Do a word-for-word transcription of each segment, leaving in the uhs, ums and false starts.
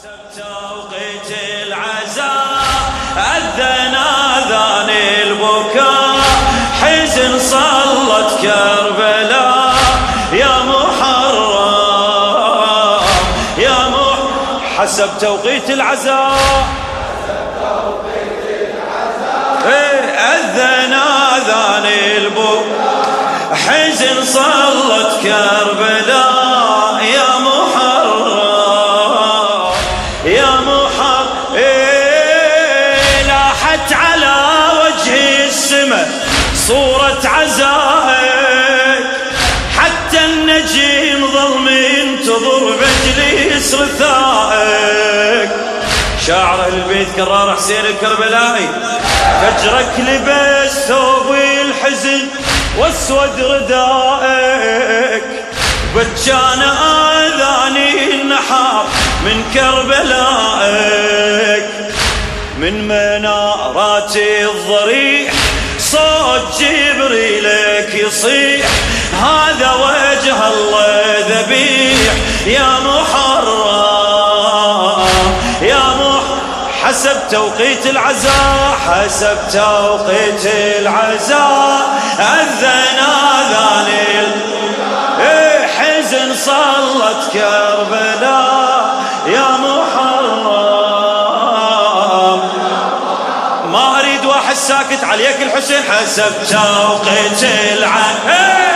توقيت العزاء أذن آذان البكاء حزن صلت كربلاء يا محرم يا مح حسب توقيت العزاء أذن آذان البكاء حزن صلت كربلاء يا محرم يا محرم إيه لاحت على وجه السماء صورة عزائك حتى النجيم ظل منتظر بجليس رثائك. شاعر البيت كرار حسين الكربلائي فجرك لبس ثوب الحزن واسود ردائك بجان آذاني النحار من كربلائك من منارات الضريح صوت جبريلك يصيح هذا وجه الله ذبيح يا محرم يا محرم حسب توقيت العزاء حسب توقيت العزاء أذن آذان إيه حزن صلت كربلاء يا محرم. ما أريد واحد ساكت عليك الحسين حسب توقيت العزاء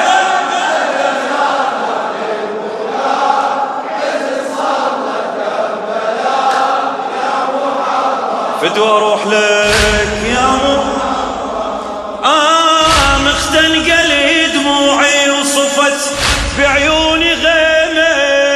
فدوى اروح لك يا مو آه مختنقة لي دموعي وصفت بعيوني غيمة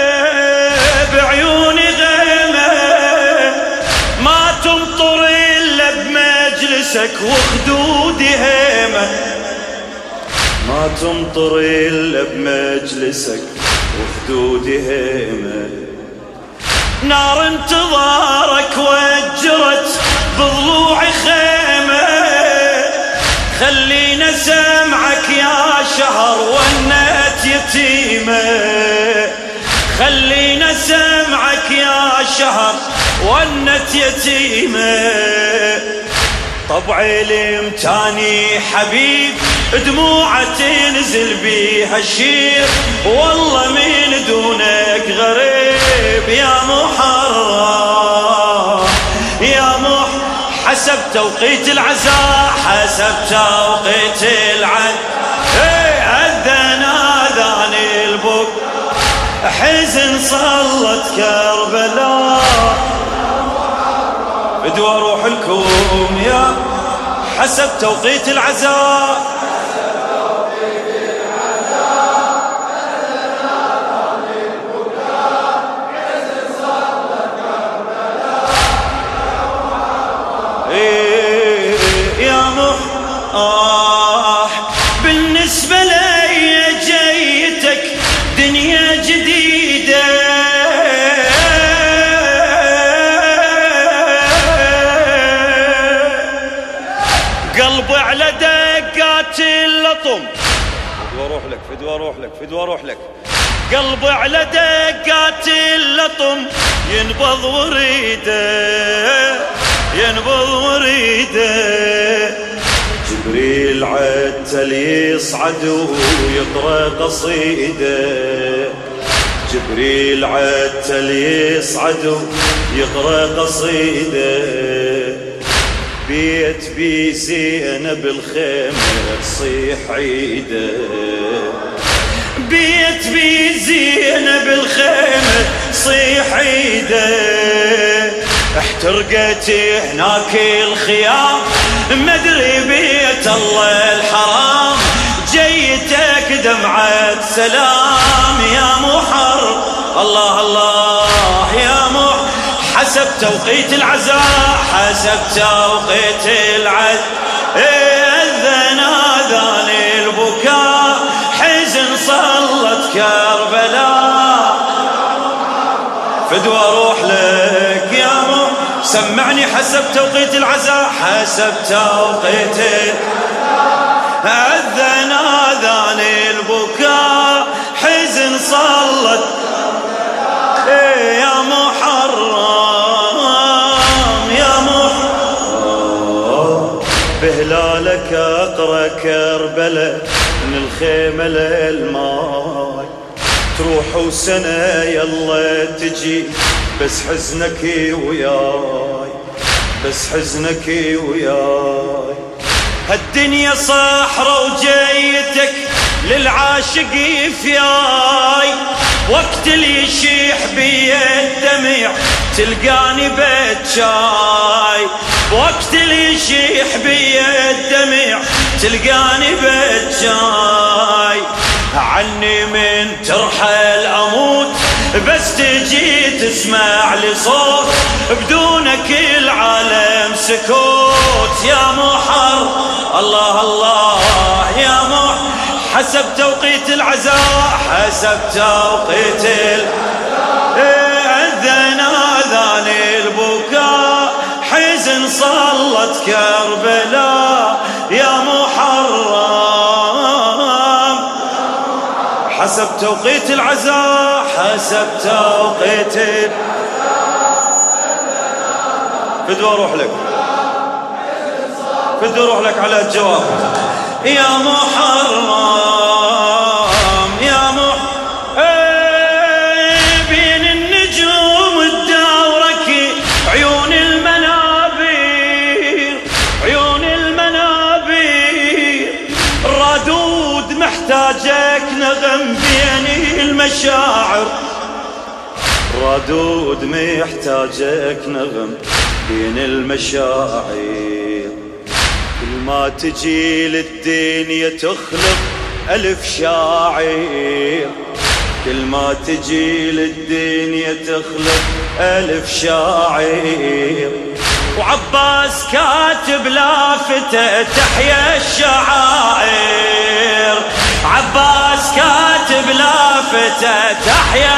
بعيوني غيمة ما تمطر إلا بمجلسك وخدودي هيمة ما تمطر إلا بمجلسك وخدودي هيمة. نار انتظارك وجرت بضلوعي خيمة خلينا سمعك يا شهر ونت يتيمة خلينا سمعك يا شهر ونت يتيمة. طبعي الامتاني حبيب دموعة تنزل بيها الشير والله من دونك غريب يا محرم يا مح حسب توقيت العزاء حسب توقيت العزاء أذن آذان البكاء حزن صلت كربلاء بدو اروح لكم يا حسب توقيت العزاء إيه يا مح آه بالنسبة لي جيتك دنيا جديدة قلبي على دقات اللطم فدوى اروح لك فدوى اروح لك فدوى اروح لك قلبي على دقات اللطم ينبض وريده ينبض وريده. جبريل عتل يصعد ويقرأ قصيده جبريل عتل يصعد ويقرأ قصيده. بيت بي زينب الخيمة تصيح عيده بيت بي زينب الخيمة تصيح عيده. احترقت هناك الخيام مدري بيت الله الحرام جيتك دمعة سلام يا محر الله الله يا مح حسب توقيت العزاء حسب توقيت العزاء أذن آذان البكاء حزن صلت كربلاء فدوى اروح لك يا مح سمعني حسب توقيت العزاء حسب توقيت أذن آذان البكاء حزن صلت يا محرم كربلة من الخيمة للماي، تروح وسنة يلا تجي بس حزنك وياي، بس حزنك وياي. هالدنيا صحرا وجيتك للعاشق فياي، وقت اللي يشيح بي الدمع تلقاني بتشاي، وقت اللي يشيح بي الدمع تلقاني بتشاي. عني من ترحل أموت بس تجي تسمع لي صوت، بدونك العالم سكوت يا محر. الله الله يا محر، حسب توقيت العزاء، حسب توقيت العزاء أذن أذان البكاء، حزن صلت كربلاء يا محرم. حسب توقيت العزاء، حسب توقيت العزاء. فدوى روح لك، فدوى روح لك على الجواب يا محرم يا محرم. بين النجوم تداورك عيون المنابر، عيون المنابر. الردود محتاجك نغم بين المشاعر، ردود محتاجك نغم بين المشاعر. كل ما تجي للدنيا تخلق ألف شاعر، كل ما تجي للدنيا تخلق ألف شاعر. وعباس كاتب لافتة تحيا الشعائر، عباس كاتب لافتة تحيا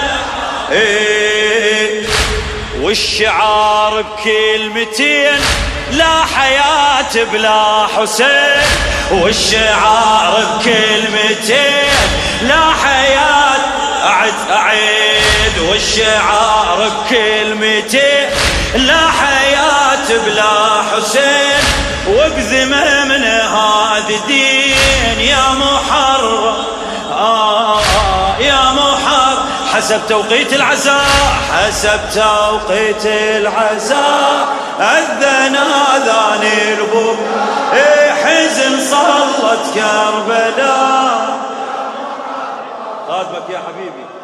الشعائر. والشعار بكلمتين لا حياة بلا حسين، والشعار بكلمتين لا حياة. أعد أعيد والشعار بكلمتين لا حياة بلا حسين، وبذمم هذا دين يا محرم. آه يا محرم. حسب توقيت العزاء، حسب توقيت العزاء أذن أذان البكاء، حزن صلت كربلاء. خادمك يا حبيبي.